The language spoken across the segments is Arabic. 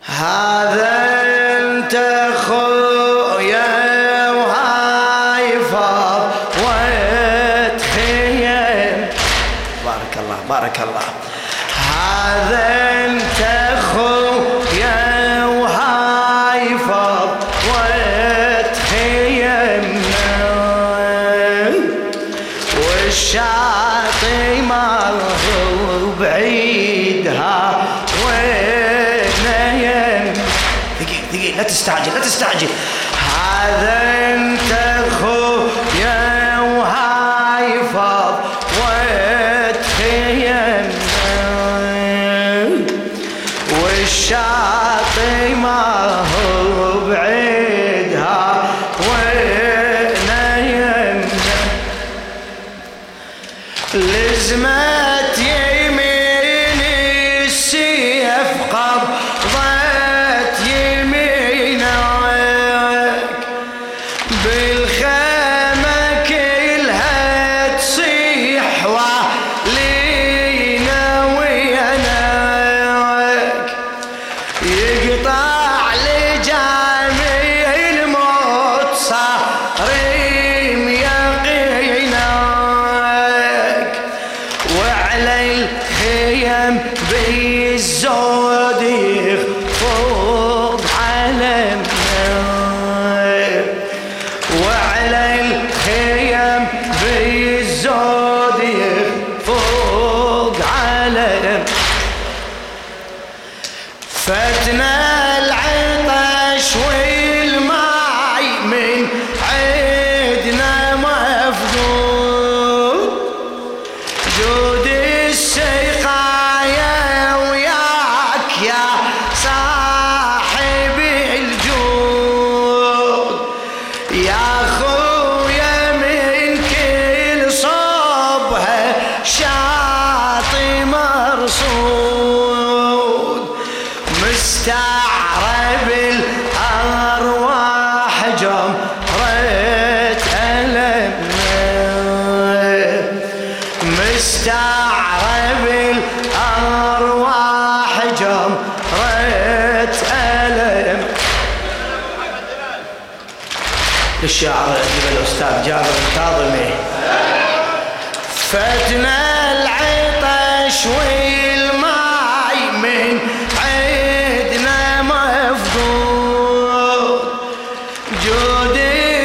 هذا انت خويا وهاي فضوة خيم. بارك الله بارك الله. هذا انت خويا وهاي فضوة خيمنا، والشاطئ ماله بعيدها لا تستعجل لا تستعجل. هذا انت خويا وهاي فضوة خيمنا، والشاطئ ما هو بعيدها وينا يمنا. لزمت يميني السيف قبضت يمينك، بالخيمة كلها تصيح ولينا وينك، يقطع لجميع الموت صارم يقينك، وعلى الخيم بالزود يخفض علمنا، وعلى الخيم بالزود يخفض علمنا. فتنا العطش والماي من عيدنا مفقود، جود السقايا وياك يا صاحب الجود، يا خويا من كل صوبها شاطئ مرصود، مستعرب الأرواح جمرة ألمنا، مستعرب الأرواح جمرة ألم. للشاعر الأديب الأستاذ جابر الكاظمي. فتنا العطش والماي من عيدنا مفقود، جود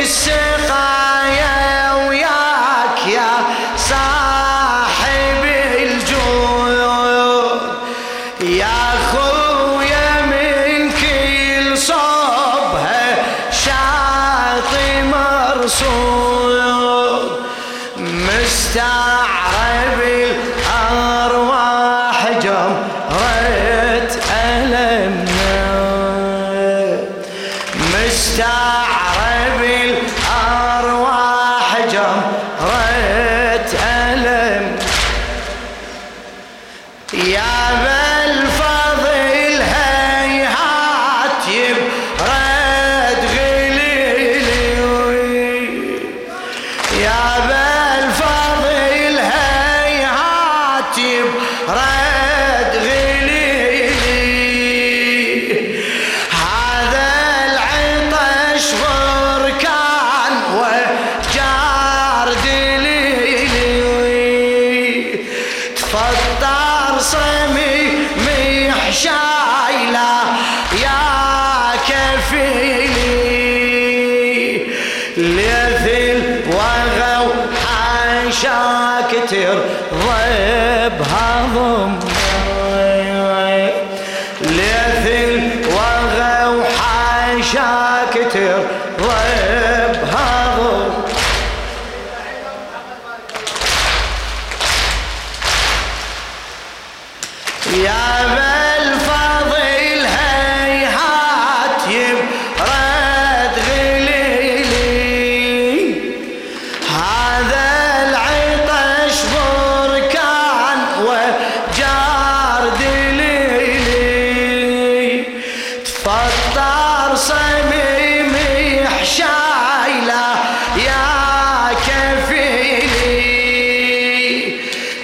السقايا وياك يا صاحب الجود، يا خويا من كل صوبها شاطئ مرصود، مستعرب الأرواح جمرة ألمنا، مستعرب الأرواح جمرة ألم. يا بالفضل هيهات يبرد غليلي، يا بالفضل هيهات يبرد غليلي، هذا العطش بركان وجار دليلي، تفطر صميم حشايله يا كفيلي، ليث الوغى وحاشاك ترضى بهضم، ليث الوغى وحاشاك ترضى بهضم. يا بالفضل هيهات يبرد غليلي، هذا العطش بركان وجار دليلي، تفطر صميم حشايله يا كفيلي،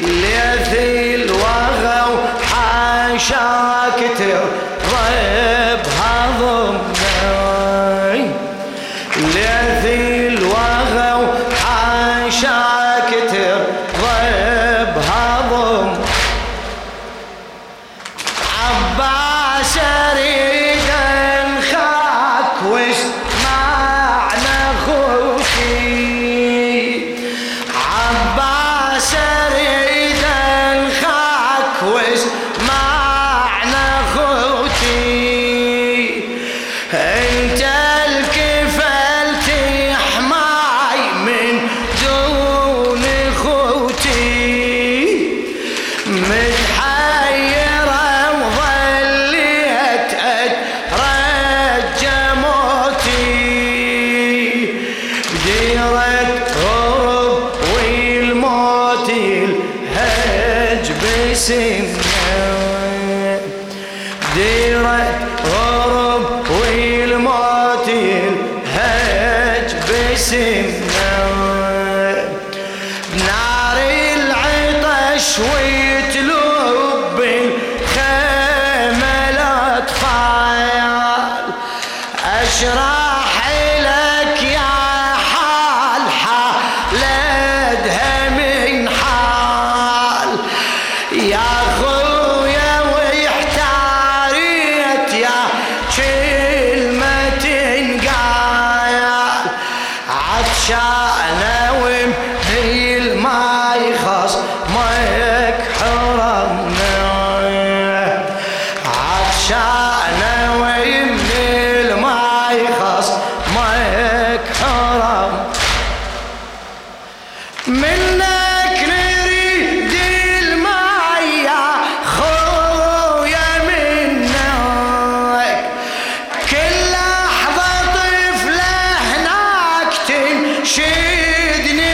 ليث الوغى وحاشاك ترضى عباس اريد انخاك واسمعنا خوتي، عباس اريد انخاك واسمعنا خوتي، انت الكفل تحماي من دون خوتي، متحيرة وظليت اترجى موتي، بديرة هرب والموت يلهج بسنة، بديرة هرب والموت يلهج بسنة، بنار العطش ويتلب الخيمة الأطفال، أشرح لك يا حال حالتها من حال، يا خويا ويحتاريت يا كلمة تنقال، عطشانة ومهيل ما يخص مايك حرمنا، عطشانة ومهيل ما يخص مايك حرم، منك نريد الماء يا خويا منك، كل لحظة طفلة هناك تنشدني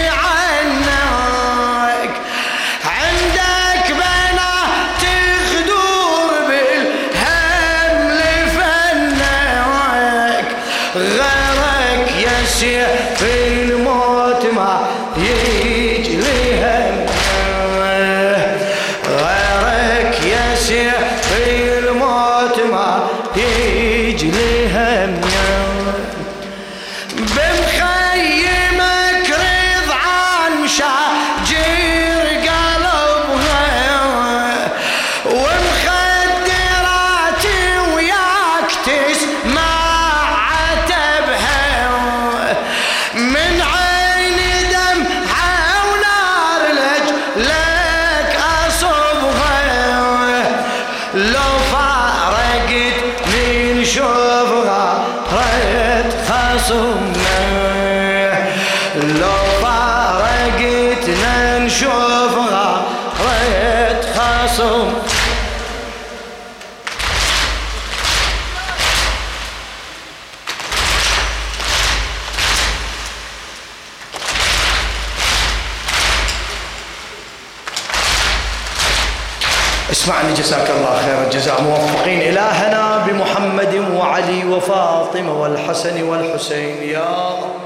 عنك، عندك بنات تخدور بالهم لفنك، غيرك يا سيف الموت ما يجي لهم، غيرك يا سيف الموت ما يجي لهم، بمخيمك رضعان شاجر قلبها، ومخدراتي وياك تسمع عتبها، من عين دمعة ونار لك أصبها، لو فارقت من شوفها ريت خصمنا، لو فارقتنا نشوفها ريت خصم. اسمعني جزاك الله خير الجزاء، موفقين إلهنا بمحمد وعلي وفاطمة والحسن والحسين يا الله.